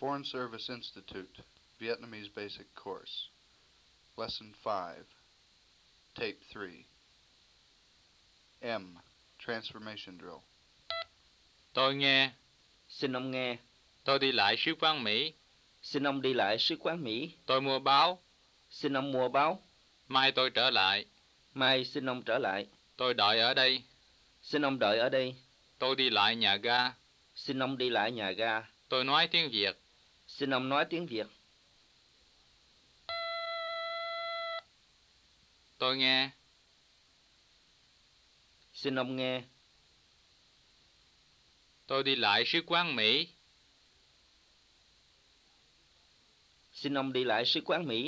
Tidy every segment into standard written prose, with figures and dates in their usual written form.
Foreign Service Institute, Vietnamese Basic Course. Lesson 5, Tape 3. M. Transformation Drill. Tôi nghe. Xin ông nghe. Tôi đi lại sứ quán Mỹ. Xin ông đi lại sứ quán Mỹ. Tôi mua báo. Xin ông mua báo. Mai tôi trở lại. Mai xin ông trở lại. Tôi đợi ở đây. Xin ông đợi ở đây. Tôi đi lại nhà ga. Xin ông đi lại nhà ga. Tôi nói tiếng Việt. Xin ông nói tiếng Việt. Tôi nghe. Xin ông nghe. Tôi đi lại sứ quán Mỹ. Xin ông đi lại sứ quán Mỹ.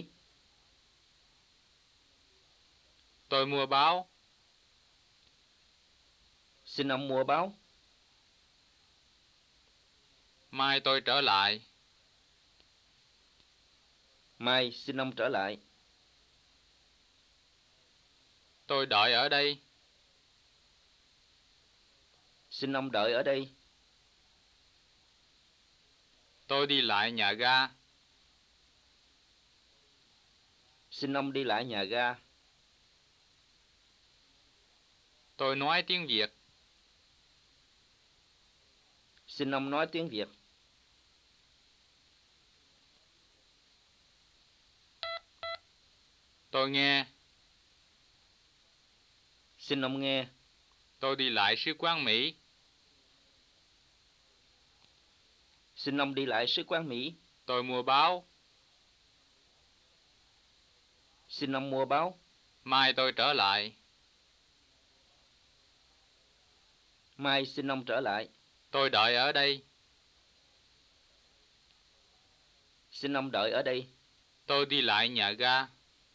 Tôi mua báo. Xin ông mua báo. Mai tôi trở lại. Mai xin ông trở lại. Tôi đợi ở đây. Xin ông đợi ở đây. Tôi đi lại nhà ga. Xin ông đi lại nhà ga. Tôi nói tiếng Việt. Xin ông nói tiếng Việt. Tôi nghe. Xin ông nghe. Tôi đi lại sứ quán Mỹ. Xin ông đi lại sứ quán Mỹ. Tôi mua báo. Xin ông mua báo. Mai tôi trở lại. Mai xin ông trở lại. Tôi đợi ở đây. Xin ông đợi ở đây. Tôi đi lại nhà ga.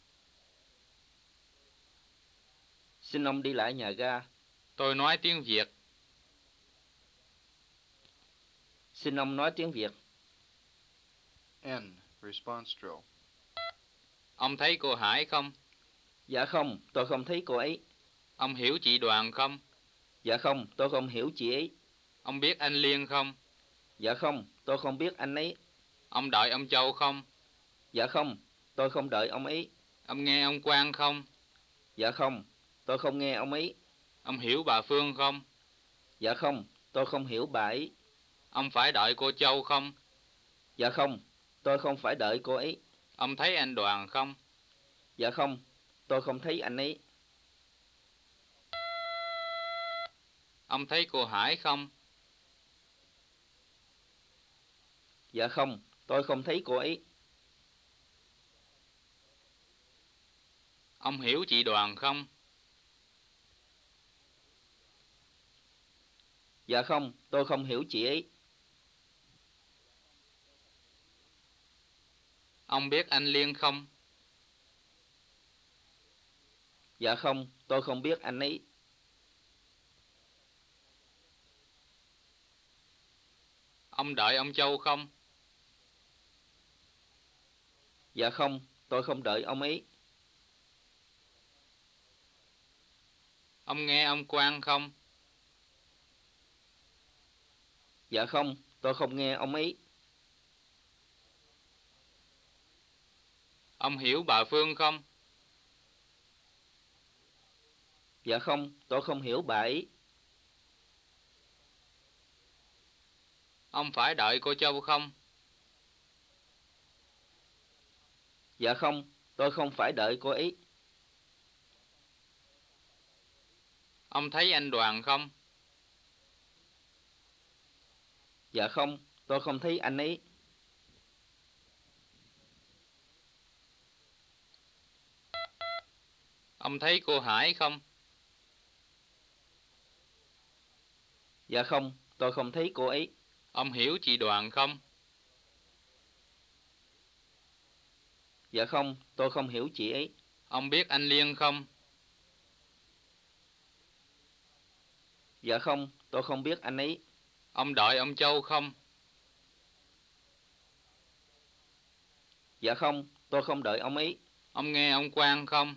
Xin ông đi lại nhà ga. Tôi nói tiếng Việt. Xin ông nói tiếng Việt. N. Response Drill. Ông thấy cô Hải không? Dạ không, tôi không thấy cô ấy. Ông hiểu chị Đoàn không? Dạ không, tôi không hiểu chị ấy. Ông biết anh Liên không? Dạ không, tôi không biết anh ấy. Ông đợi ông Châu không? Dạ không, tôi không đợi ông ấy. Ông nghe ông Quang không? Dạ không, tôi không nghe ông ấy. Ông hiểu bà Phương không? Dạ không, tôi không hiểu bà ấy. Ông phải đợi cô Châu không? Dạ không, tôi không phải đợi cô ấy. Ông thấy anh Đoàn không? Dạ không, tôi không thấy anh ấy. Ông thấy cô Hải không? Dạ không, tôi không thấy cô ấy. Ông hiểu chị Đoàn không? Dạ không, tôi không hiểu chị ấy. Ông biết anh Liên không? Dạ không, tôi không biết anh ấy. Ông đợi ông Châu không? Dạ không, tôi không đợi ông ấy. Ông nghe ông Quang không? Dạ không, tôi không nghe ông ấy. Ông hiểu bà Phương không? Dạ không, tôi không hiểu bà ấy. Ông phải đợi cô Châu không? Dạ không, tôi không phải đợi cô ấy. Ông thấy anh Đoàn không? Dạ không, tôi không thấy anh ấy. Ông thấy cô Hải không? Dạ không, tôi không thấy cô ấy. Ông hiểu chị Đoàn không? Dạ không, tôi không hiểu chị ấy. Ông biết anh Liên không? Dạ không, tôi không biết anh ấy. Ông đợi ông Châu không? Dạ không, tôi không đợi ông ấy. Ông nghe ông Quang không?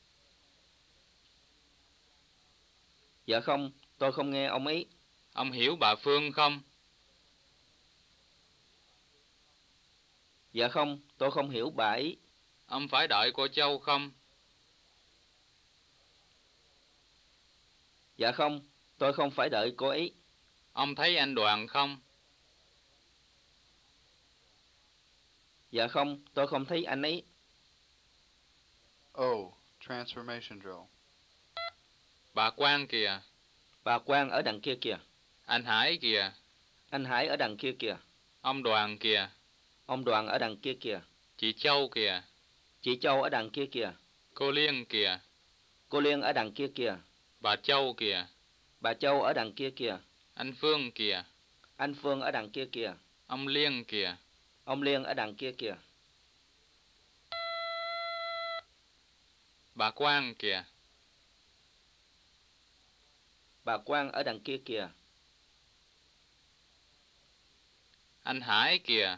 Dạ không, tôi không nghe ông ấy. Ông hiểu bà Phương không? Dạ không, tôi không hiểu bà ấy. Ông phải đợi cô Châu không? Dạ không, tôi không phải đợi cô ấy. Ông thấy anh Đoàn không? Dạ không, tôi không thấy anh ấy. O. Transformation drill. Bà Quang kìa. Bà Quang ở đằng kia kìa. Anh Hải kìa. Anh Hải ở đằng kia kìa. Ông Đoàn kìa. Ông Đoàn ở đằng kia kìa. Chị Châu kìa. Chị Châu ở đằng kia kìa. Cô Liên kìa. Cô Liên ở đằng kia kìa. Bà Châu kìa. Bà Châu ở đằng kia kìa. Anh Phương kìa. Anh Phương ở đằng kia kìa. Ông Liên kìa. Ông Liên ở đằng kia kìa. Bà Quang kìa. Bà Quang ở đằng kia kìa. Anh Hải kìa.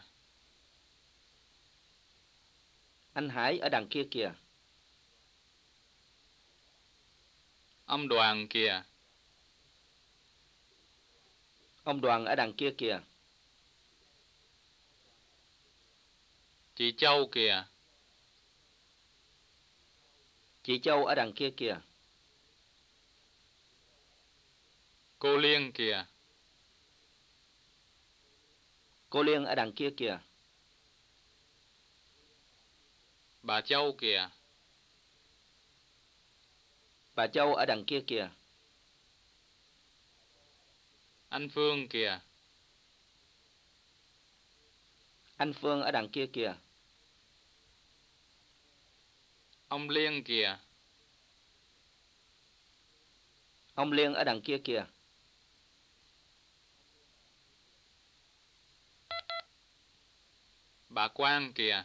Anh Hải ở đằng kia kìa. Ông Đoàn kìa. Ông Đoàn ở đằng kia kìa. Chị Châu kìa. Chị Châu ở đằng kia kìa. Cô Liên kìa. Cô Liên ở đằng kia kìa. Bà Châu kìa. Bà Châu ở đằng kia kìa. Anh Phương kìa. Anh Phương ở đằng kia kìa. Ông Liên kìa. Ông Liên ở đằng kia kìa. Bà Quang kìa.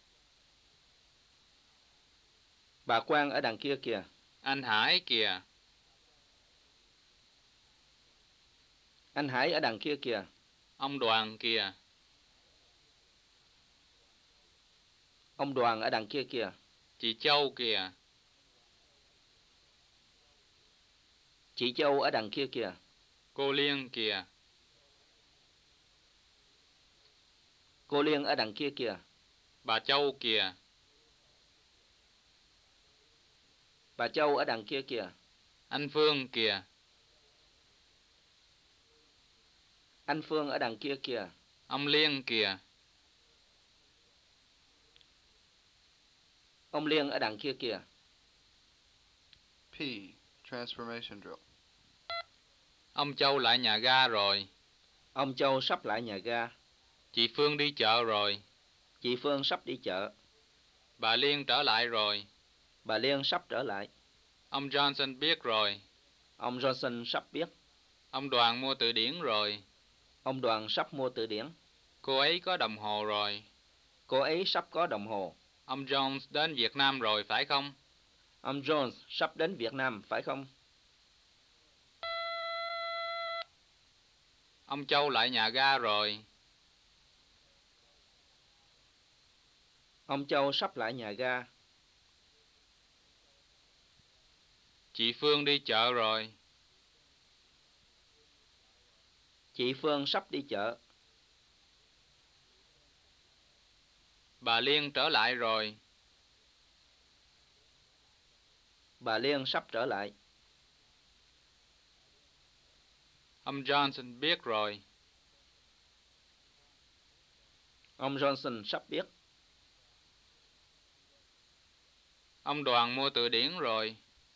Bà Quang ở đằng kia kìa. Anh Hải kìa. Anh Hải ở đằng kia kìa. Ông Đoàn kìa. Ông Đoàn ở đằng kia kìa. Chị Châu kìa. Chị Châu ở đằng kia kìa. Cô Liên kìa. Cô Liên ở đằng kia kìa. Bà Châu kìa. Bà Châu ở đằng kia kìa. Anh Phương kìa. Anh Phương ở đằng kia kìa. Ông Liên kìa. Ông Liên ở đằng kia kìa. P. Transformation drill. Ông Châu lại nhà ga rồi. Ông Châu sắp lại nhà ga. Chị Phương đi chợ rồi. Chị Phương sắp đi chợ. Bà Liên trở lại rồi. Bà Liên sắp trở lại. Ông Johnson biết rồi. Ông Johnson sắp biết. Ông Đoàn mua từ điển rồi. Ông Đoàn sắp mua từ điển. Cô ấy có đồng hồ rồi. Cô ấy sắp có đồng hồ. Ông Jones đến Việt Nam rồi phải không? Ông Jones sắp đến Việt Nam phải không? Ông Châu lại nhà ga rồi. Ông Châu sắp lại nhà ga. Chị Phương đi chợ rồi. Chị Phương sắp đi chợ. Bà Liên trở lại rồi. Bà Liên sắp trở lại. Ông Johnson biết rồi. Ông Johnson sắp biết. Ông Đoàn mua từ điển rồi.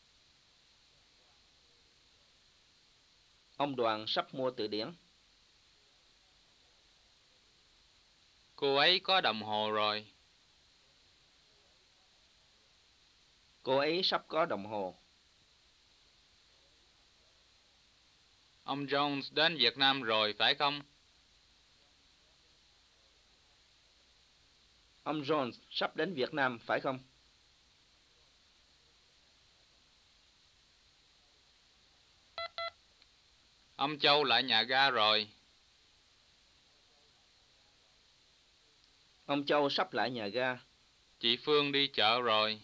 Ông Đoàn sắp mua từ điển. Cô ấy có đồng hồ rồi. Cô ấy sắp có đồng hồ. Ông Jones đến Việt Nam rồi phải không? Ông Jones sắp đến Việt Nam phải không? Ông Châu lại nhà ga rồi. Ông Châu sắp lại nhà ga. Chị Phương đi chợ rồi.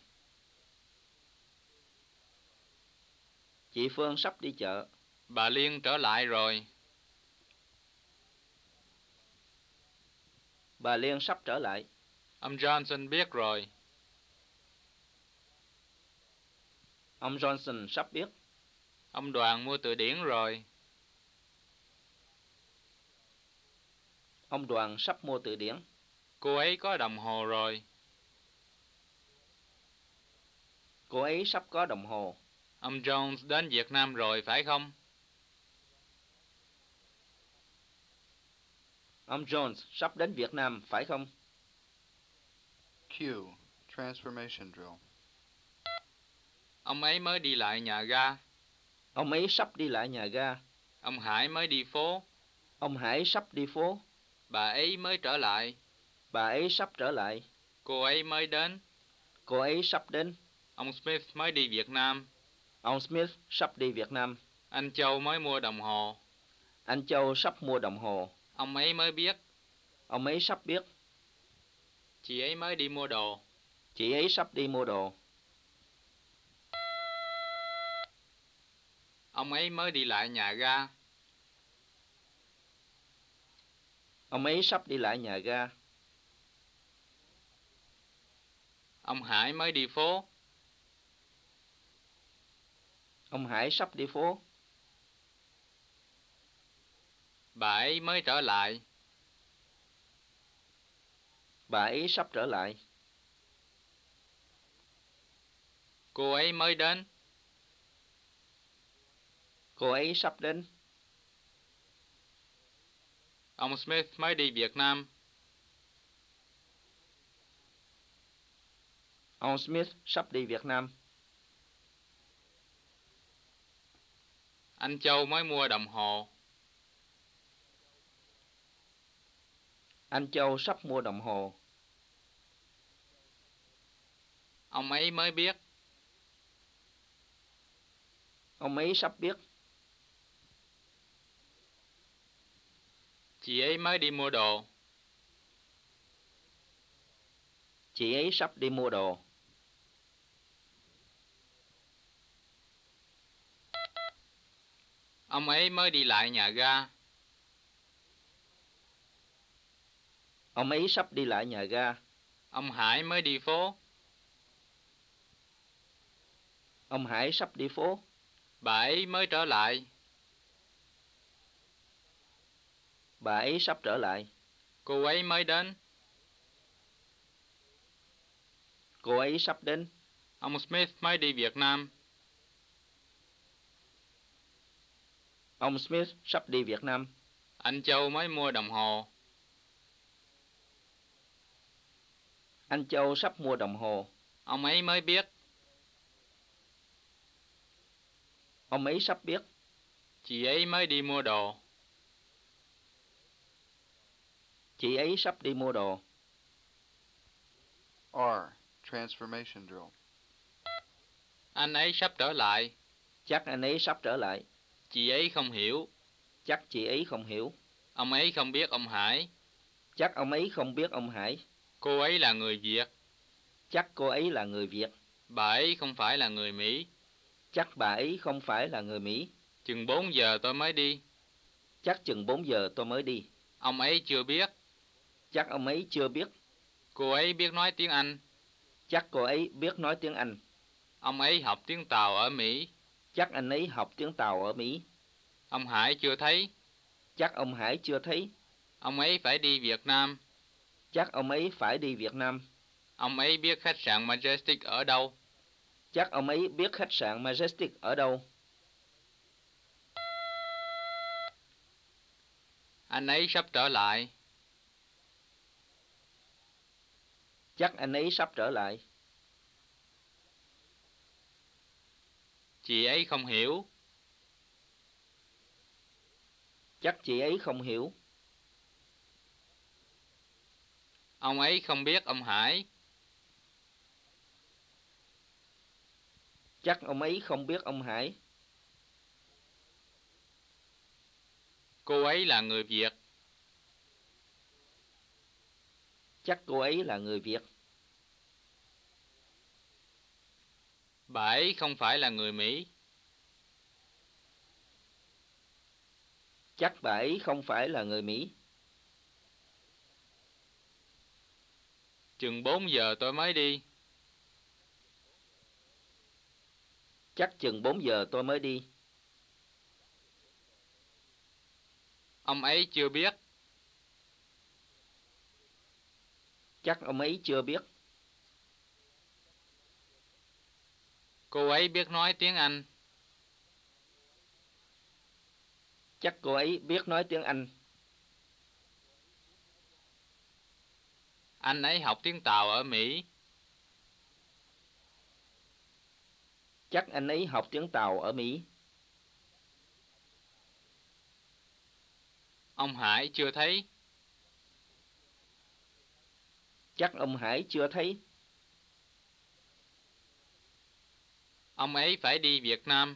Chị Phương sắp đi chợ. Bà Liên trở lại rồi. Bà Liên sắp trở lại. Ông Johnson biết rồi. Ông Johnson sắp biết. Ông Đoàn mua từ điển rồi. Ông Đoàn sắp mua từ điển. Cô ấy có đồng hồ rồi. Cô ấy sắp có đồng hồ. Ông Jones đến Việt Nam rồi phải không? Ông Jones sắp đến Việt Nam phải không? Q. Transformation drill. Ông ấy mới đi lại nhà ga. Ông ấy sắp đi lại nhà ga. Ông Hải mới đi phố. Ông Hải sắp đi phố. Bà ấy mới trở lại. Bà ấy sắp trở lại. Cô ấy mới đến. Cô ấy sắp đến. Ông Smith mới đi Việt Nam. Ông Smith sắp đi Việt Nam. Anh Châu mới mua đồng hồ. Anh Châu sắp mua đồng hồ. Ông ấy mới biết. Ông ấy sắp biết. Chị ấy mới đi mua đồ. Chị ấy sắp đi mua đồ. Ông ấy mới đi lại nhà ga. Ông ấy sắp đi lại nhà ga. Ông Hải mới đi phố. Ông Hải sắp đi phố. Bà ấy mới trở lại. Bà ấy sắp trở lại. Cô ấy mới đến. Cô ấy sắp đến. Ông Smith mới đi Việt Nam. Ông Smith sắp đi Việt Nam. Anh Châu mới mua đồng hồ. Anh Châu sắp mua đồng hồ. Ông ấy mới biết. Ông ấy sắp biết. Chị ấy mới đi mua đồ. Chị ấy sắp đi mua đồ. Ông ấy mới đi lại nhà ga. Ông ấy sắp đi lại nhà ga. Ông Hải mới đi phố. Ông Hải sắp đi phố. Bà ấy mới trở lại. Bà ấy sắp trở lại. Cô ấy mới đến. Cô ấy sắp đến. Ông Smith mới đi Việt Nam. Ông Smith sắp đi Việt Nam. Anh Châu mới mua đồng hồ. Anh Châu sắp mua đồng hồ. Ông ấy mới biết. Ông ấy sắp biết. Chị ấy mới đi mua đồ. Chị ấy sắp đi mua đồ. R. Transformation drill. Anh ấy sắp trở lại. Chắc anh ấy sắp trở lại. Chị ấy không hiểu. Chắc chị ấy không hiểu. Ông ấy không biết ông Hải. Chắc ông ấy không biết ông Hải. Cô ấy là người Việt. Chắc cô ấy là người Việt. Bà ấy không phải là người Mỹ. Chắc bà ấy không phải là người Mỹ. Chừng 4 giờ tôi mới đi. Chắc chừng 4 giờ tôi mới đi. Ông ấy chưa biết. Chắc ông ấy chưa biết. Cô ấy biết nói tiếng Anh. Chắc cô ấy biết nói tiếng Anh. Ông ấy học tiếng Tàu ở Mỹ. Chắc anh ấy học tiếng Tàu ở Mỹ. Ông Hải chưa thấy. Chắc ông Hải chưa thấy. Ông ấy phải đi Việt Nam. Chắc ông ấy phải đi Việt Nam. Ông ấy biết khách sạn Majestic ở đâu. Chắc ông ấy biết khách sạn Majestic ở đâu. Anh ấy sắp trở lại. Chắc anh ấy sắp trở lại. Chị ấy không hiểu. Chắc chị ấy không hiểu. Ông ấy không biết ông Hải. Chắc ông ấy không biết ông Hải. Cô ấy là người Việt. Chắc cô ấy là người Việt. Bà ấy không phải là người Mỹ. Chắc bà ấy không phải là người Mỹ. Chừng 4 giờ tôi mới đi. Chắc chừng 4 giờ tôi mới đi. Ông ấy chưa biết. Chắc ông ấy chưa biết. Cô ấy biết nói tiếng Anh. Chắc cô ấy biết nói tiếng Anh. Anh ấy học tiếng Tàu ở Mỹ. Chắc anh ấy học tiếng Tàu ở Mỹ. Ông Hải chưa thấy. Chắc ông Hải chưa thấy. Ông ấy phải đi Việt Nam.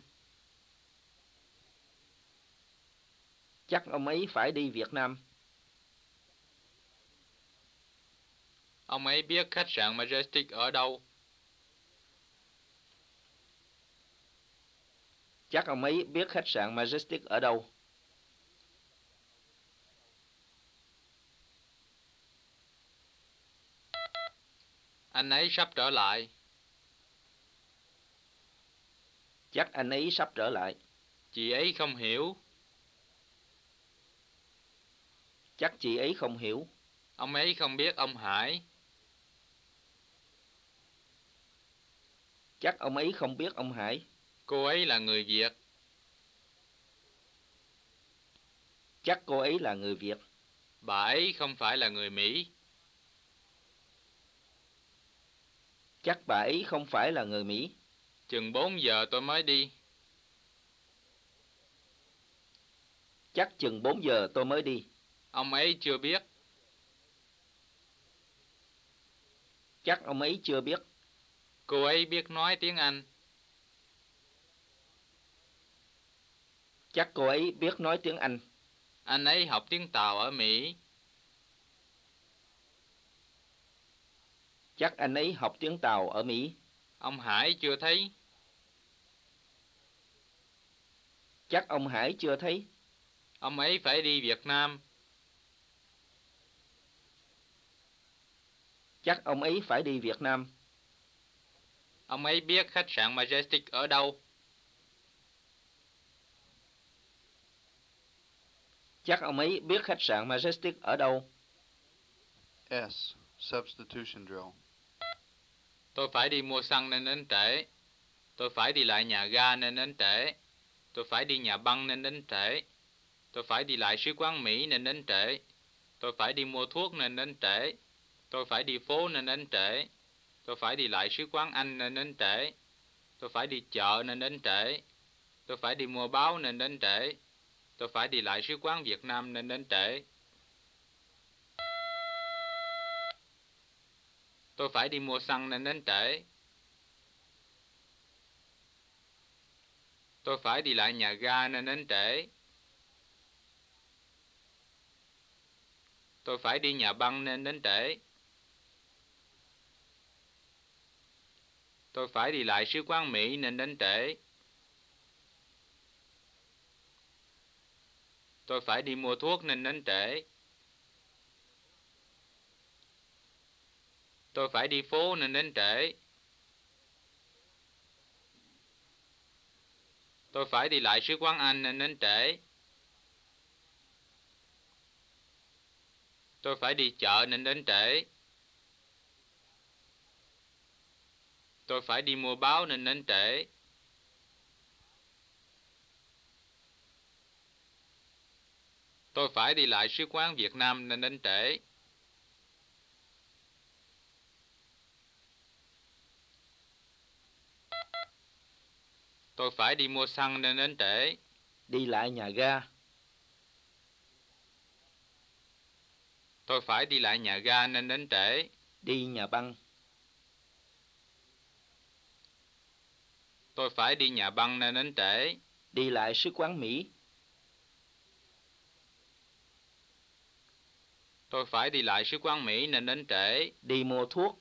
Chắc ông ấy phải đi Việt Nam. Ông ấy biết khách sạn Majestic ở đâu. Chắc ông ấy biết khách sạn Majestic ở đâu. Anh ấy sắp trở lại. Chắc anh ấy sắp trở lại. Chị ấy không hiểu. Chắc chị ấy không hiểu. Ông ấy không biết ông Hải. Chắc ông ấy không biết ông Hải. Cô ấy là người Việt. Chắc cô ấy là người Việt. Bà ấy không phải là người Mỹ. Chắc bà ấy không phải là người Mỹ. Chừng 4 giờ tôi mới đi. Chắc chừng 4 giờ tôi mới đi. Ông ấy chưa biết. Chắc ông ấy chưa biết. Cô ấy biết nói tiếng Anh. Chắc cô ấy biết nói tiếng Anh. Anh ấy học tiếng Tàu ở Mỹ. Chắc anh ấy học tiếng Tàu ở Mỹ. Ông Hải chưa thấy. Chắc ông Hải chưa thấy. Ông ấy phải đi Việt Nam. Chắc ông ấy phải đi Việt Nam. Ông ấy biết khách sạn Majestic ở đâu. Chắc ông ấy biết khách sạn Majestic ở đâu. S. Substitution drill. Tôi phải đi mua xăng nên đến trễ. Tôi phải đi lại nhà ga nên đến trễ. Tôi phải đi nhà băng nên đến trễ. Tôi phải đi lại sứ quán Mỹ nên đến trễ. Tôi phải đi mua thuốc nên đến trễ. Tôi phải đi phố nên đến trễ. Tôi phải đi lại sứ quán Anh nên đến trễ. Tôi phải đi chợ nên đến trễ. Tôi phải đi mua báo nên đến trễ. Tôi phải đi lại sứ quán Việt Nam nên đến trễ. Tôi phải đi mua xăng nên đến trễ. Tôi phải đi lại nhà ga nên đến trễ. Tôi phải đi nhà băng nên đến trễ. Tôi phải đi lại sứ quán Mỹ nên đến trễ. Tôi phải đi mua thuốc nên đến trễ. Tôi phải đi phố nên đến trễ. Tôi phải đi lại sứ quán Anh nên đến trễ. Tôi phải đi chợ nên đến trễ. Tôi phải đi mua báo nên đến trễ. Tôi phải đi lại sứ quán Việt Nam nên đến trễ. Tôi phải đi mua xăng nên đến trễ. Đi lại nhà ga. Tôi phải đi lại nhà ga nên đến trễ. Đi nhà băng. Tôi phải đi nhà băng nên đến trễ. Đi lại sứ quán Mỹ. Tôi phải đi lại sứ quán Mỹ nên đến trễ. Đi mua thuốc.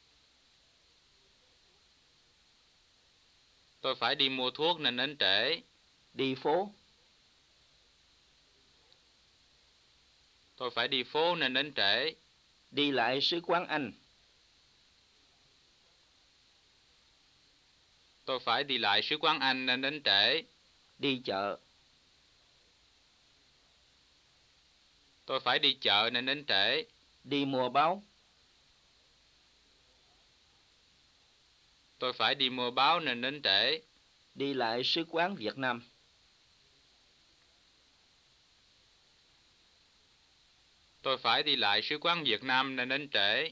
Tôi phải đi mua thuốc nên đến trễ. Đi phố. Tôi phải đi phố nên đến trễ. Đi lại sứ quán Anh. Tôi phải đi lại sứ quán Anh nên đến trễ. Đi chợ. Tôi phải đi chợ nên đến trễ. Đi mua báo. Tôi phải đi mua báo nên đến trễ. Đi lại sứ quán Việt Nam. Tôi phải đi lại sứ quán Việt Nam nên đến trễ.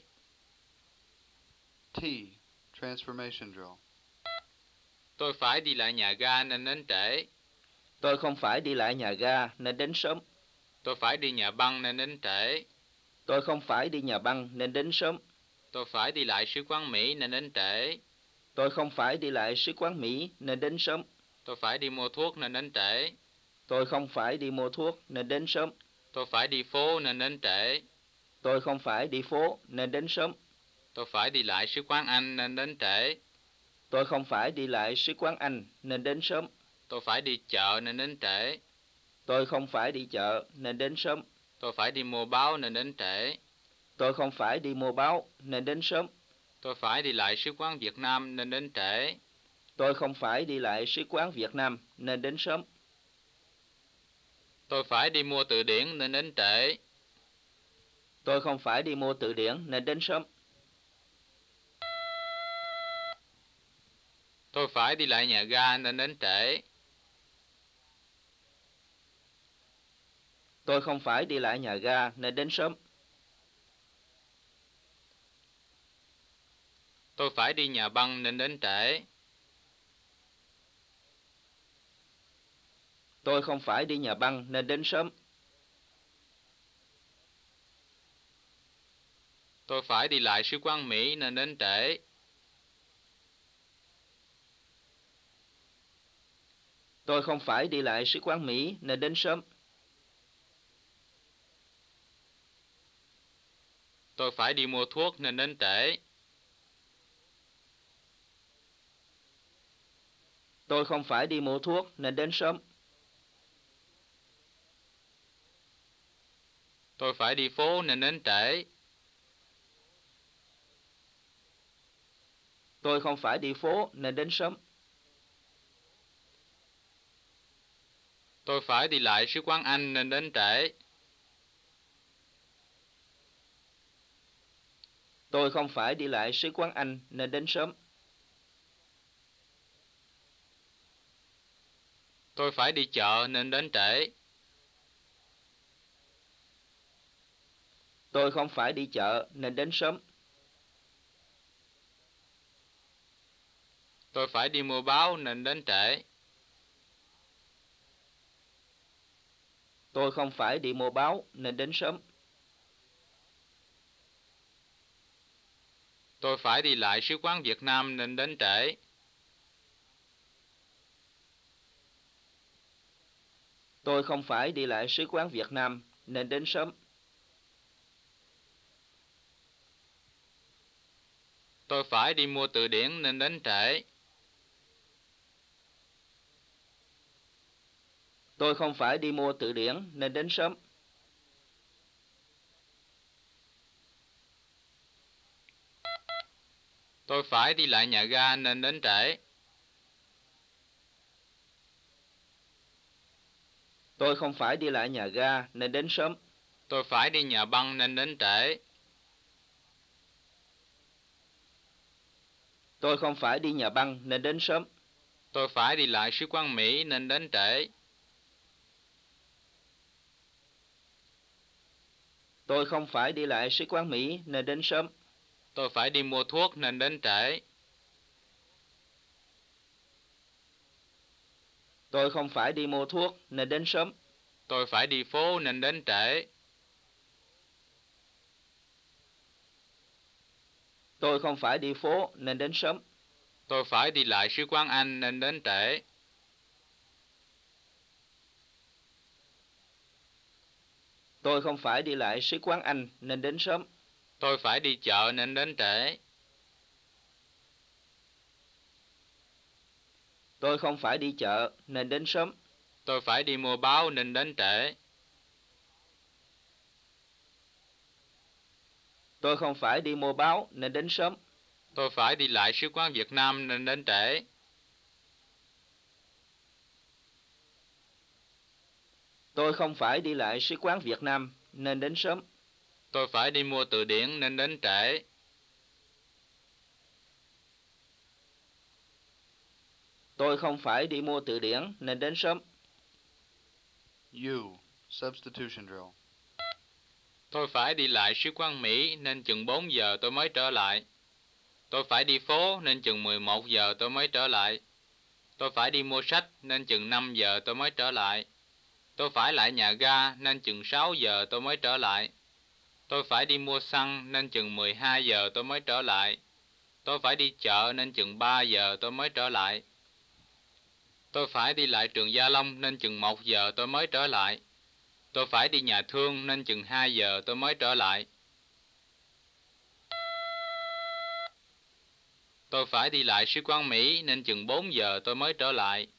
T. Transformation drill. Tôi phải đi lại nhà ga nên đến trễ. Tôi không phải đi lại nhà ga nên đến sớm. Tôi phải đi nhà băng nên đến trễ. Tôi không phải đi nhà băng nên đến sớm. Tôi phải đi lại sứ quán Mỹ nên đến trễ. Tôi không phải đi lại sứ quán Mỹ nên đến sớm. Tôi phải đi mua thuốc nên đến trễ. Tôi không phải đi mua thuốc nên đến sớm. Tôi phải đi phố nên đến trễ. Tôi không phải đi phố nên đến sớm. Tôi phải đi lại sứ quán Anh nên đến trễ. Tôi không phải đi lại sứ quán Anh nên đến sớm. Tôi phải đi chợ nên đến trễ. Tôi không phải đi chợ nên đến sớm. Tôi phải đi mua báo nên đến trễ. Tôi không phải đi mua báo nên đến sớm. Tôi phải đi lại sứ quán Việt Nam nên đến trễ. Tôi không phải đi lại sứ quán Việt Nam nên đến sớm. Tôi phải đi mua từ điển nên đến trễ. Tôi không phải đi mua từ điển nên đến sớm. Tôi phải đi lại nhà ga nên đến trễ. Tôi không phải đi lại nhà ga nên đến sớm. Tôi phải đi nhà băng nên đến trễ. Tôi không phải đi nhà băng nên đến sớm. Tôi phải đi lại sứ quán Mỹ nên đến trễ. Tôi không phải đi lại sứ quán Mỹ nên đến sớm. Tôi phải đi mua thuốc nên đến trễ. Tôi không phải đi mua thuốc nên đến sớm. Tôi phải đi phố nên đến trễ. Tôi không phải đi phố nên đến sớm. Tôi phải đi lại sứ quán Anh nên đến trễ. Tôi không phải đi lại sứ quán Anh nên đến sớm. Tôi phải đi chợ nên đến trễ. Tôi không phải đi chợ nên đến sớm. Tôi phải đi mua báo nên đến trễ. Tôi không phải đi mua báo nên đến sớm. Tôi phải đi lại sứ quán Việt Nam nên đến trễ. Tôi không phải đi lại sứ quán Việt Nam nên đến sớm. Tôi phải đi mua từ điển nên đến trễ. Tôi không phải đi mua từ điển nên đến sớm. Tôi phải đi lại nhà ga nên đến trễ. Tôi không phải đi lại nhà ga nên đến sớm. Tôi phải đi nhà băng nên đến trễ. Tôi không phải đi nhà băng nên đến sớm. Tôi phải đi lại sứ quán Mỹ nên đến trễ. Tôi không phải đi lại sứ quán Mỹ nên đến sớm. Tôi phải đi mua thuốc nên đến trễ. Tôi không phải đi mua thuốc nên đến sớm. Tôi phải đi phố nên đến trễ. Tôi không phải đi phố nên đến sớm. Tôi phải đi lại sứ quán Anh nên đến trễ. Tôi không phải đi lại sứ quán Anh nên đến sớm. Tôi phải đi chợ nên đến trễ. Tôi không phải đi chợ nên đến sớm. Tôi phải đi mua báo nên đến trễ. Tôi không phải đi mua báo nên đến sớm. Tôi phải đi lại sứ quán Việt Nam nên đến trễ. Tôi không phải đi lại sứ quán Việt Nam nên đến sớm. Tôi phải đi mua từ điển nên đến trễ. Tôi không phải đi mua từ điển nên đến sớm. U. Substitution drill. Tôi phải đi lại sứ quán Mỹ nên chừng 4 giờ tôi mới trở lại. Tôi phải đi phố nên chừng 11 giờ tôi mới trở lại. Tôi phải đi mua sách nên chừng 5 giờ tôi mới trở lại. Tôi phải lại nhà ga nên chừng 6 giờ tôi mới trở lại. Tôi phải đi mua xăng nên chừng 12 giờ tôi mới trở lại. Tôi phải đi chợ nên chừng 3 giờ tôi mới trở lại. Tôi phải đi lại trường Gia Long nên chừng 1 giờ tôi mới trở lại. Tôi phải đi nhà thương nên chừng 2 giờ tôi mới trở lại. Tôi phải đi lại sứ quán Mỹ nên chừng 4 giờ tôi mới trở lại.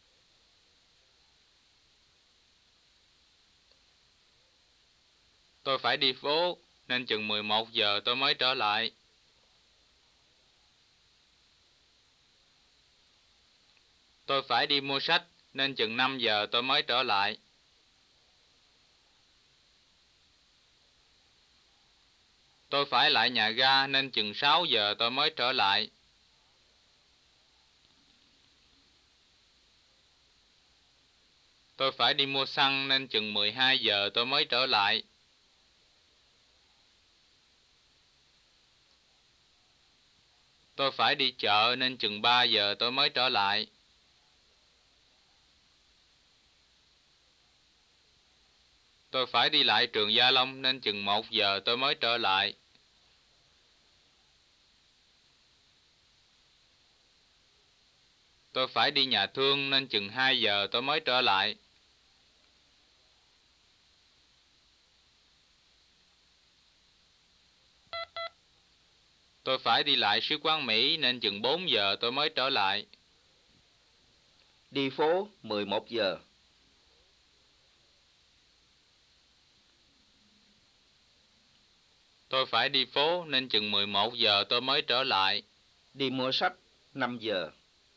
Tôi phải đi phố nên chừng 11 giờ tôi mới trở lại. Tôi phải đi mua sách nên chừng 5 giờ tôi mới trở lại. Tôi phải lại nhà ga nên chừng 6 giờ tôi mới trở lại. Tôi phải đi mua xăng nên chừng 12 giờ tôi mới trở lại. Tôi phải đi chợ nên chừng 3 giờ tôi mới trở lại. Tôi phải đi lại trường Gia Long nên chừng 1 giờ tôi mới trở lại. Tôi phải đi nhà thương nên chừng 2 giờ tôi mới trở lại. Tôi phải đi lại sứ quán Mỹ nên chừng 4 giờ tôi mới trở lại. Đi phố 11 giờ. Tôi phải đi phố nên chừng 11 giờ tôi mới trở lại. Đi mua sách 5 giờ.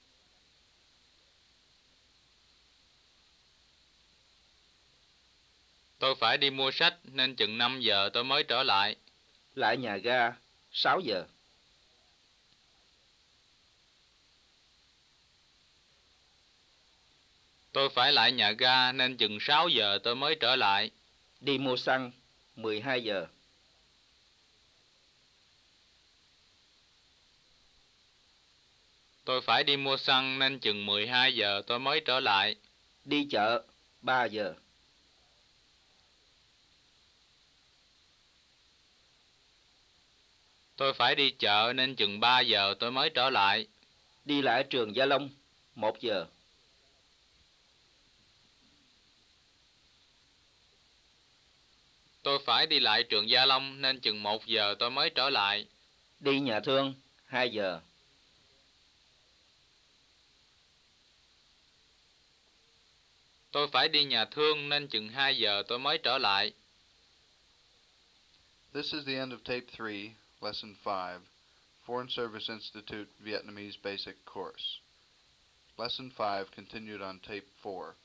Tôi phải đi mua sách nên chừng 5 giờ tôi mới trở lại. Lại nhà ga 6 giờ. Tôi phải lại nhà ga nên chừng 6 giờ tôi mới trở lại. Đi mua xăng 12 giờ. Tôi phải đi mua xăng nên chừng 12 giờ tôi mới trở lại. Đi chợ 3 giờ. Tôi phải đi chợ nên chừng 3 giờ tôi mới trở lại. Đi lại trường Gia Long 1 giờ. Tôi phải đi lại trường Gia Long nên chừng 1 giờ tôi mới trở lại. Đi nhà thương 2 giờ. Tôi phải đi nhà thương nên chừng 2 giờ tôi mới trở lại. This is the end of Tape 3, Lesson 5, Foreign Service Institute Vietnamese Basic Course. Lesson 5 continued on Tape 4.